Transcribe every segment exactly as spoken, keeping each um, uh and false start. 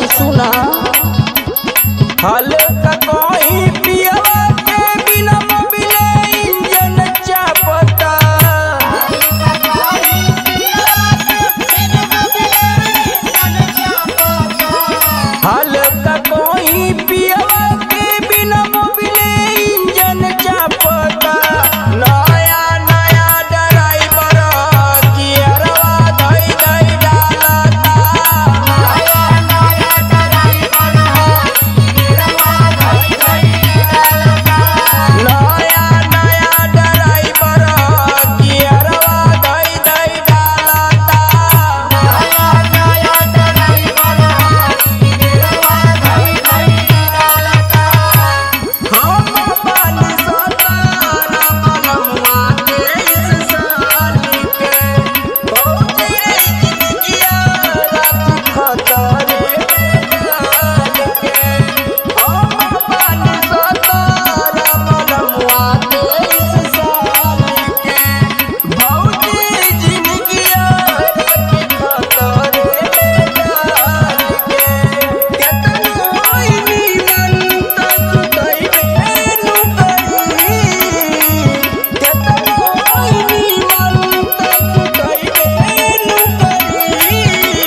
सुना हाल का कोई पियवा के बिना मोबिले इंजन चापता हाल का कोई पियवा के बिना मोबिले इंजन चापता नया नया ड्राइवर गियरवा धई धई डालता नया नया ड्राइवर गियरवा धई धई डालता नया नया ड्राइवर गियरवा धई धई डालता नया नया ड्राइवर गियरवा धई धई डालता हम बानी सतारा मनमुआ के इस साली के पहुँचे जिंदगिया रात खतरे में डाल के हम बानी सतारा मनमुआ के इस साली के पहुँचे जिंदगिया रात खतरे में डाल के केतनो होई निमन त सुतइबे नु करी केतनो होई निमन त सुतइबे नु करी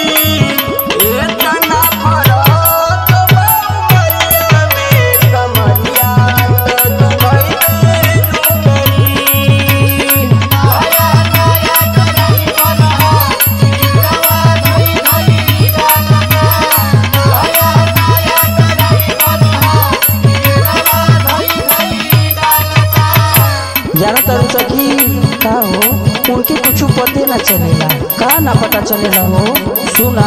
एतना फरक बा उमरिया में कमरिया त दुबइबे नु करी नया नया ड्राइवर गिरवा धई धई डालता नया नया ड्राइवर गिरवा धई धई डालता जाना तारू सखी का हो उनके कुछ पते ना चलेला का ना पता चलेला हो सुना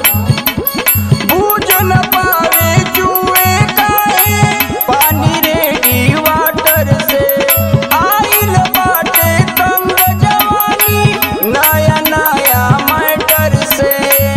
बूझ न पावे जुए काहे पानी रेडी वाटर से आइल बाटे तंग जवानी नया नया मैटर से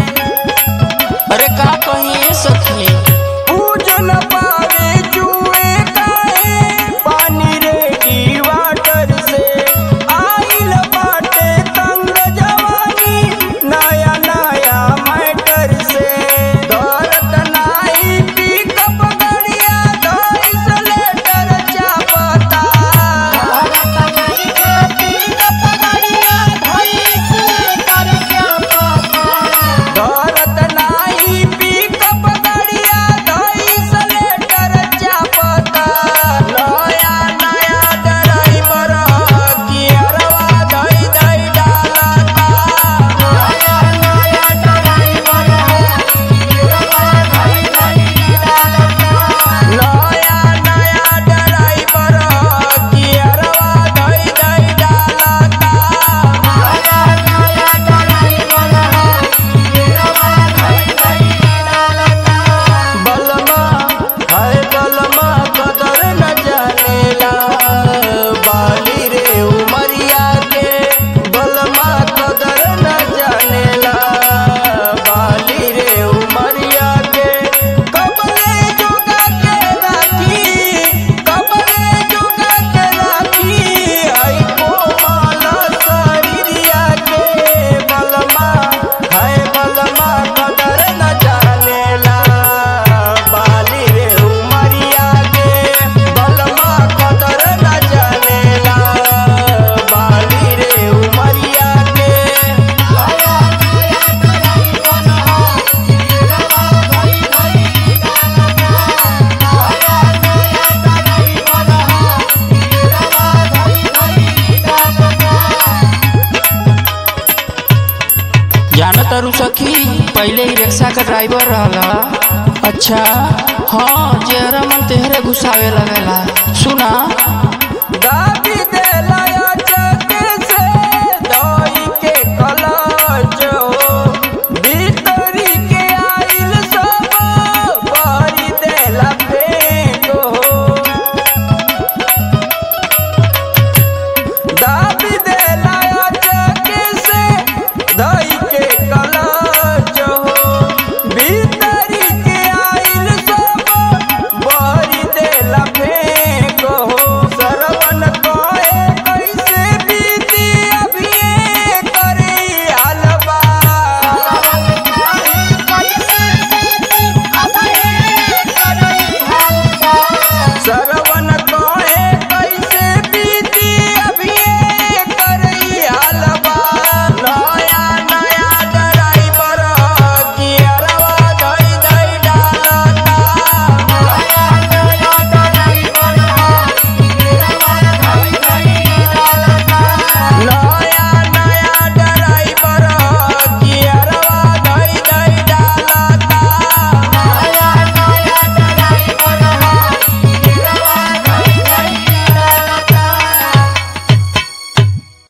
अरे का कहिए सखी बूझ न पावे जुए काहे पानी रेडी वाटर से आइल बाटे तंग जवानी नया नया मैटर से दौलत नाई पिकअप गड़िया धइस लेटर चापता दौलत नाई पिकअप गड़िया धइस लेटर चापता दौलत नाई पिकअप गड़िया धइस लेटर चापता नया नया ड्राइवर गियरवा धई धई डालता नया नया ड्राइवर गियरवा धई धई डालता नया नया ड्राइवर गियरवा धई धई डालता नया नया ड्राइवर गियरवा धई धई डालता बलमा है बलमा कदर न जानेला बाली रे उमरिया के बलमा कदर न जानेला बाली रे उमरिया के कबले जोगा के राखी कबले जोगा के राखी आई कोमल शरीरिया के बलमा है बलमा कदर न जानेला बाली रे उमरिया के बलमा कदर न जानेला बाली रे उमरिया के नया नया ड्राइवर गिरवा धई धई डालता नया नया ड्राइवर गिरवा धई धई डालता जाना तारू सखी पहले ही रिक्शा का ड्राइवर रहला अच्छा हाँ जेहरा मन तेहरे घुसावे लगेला सुना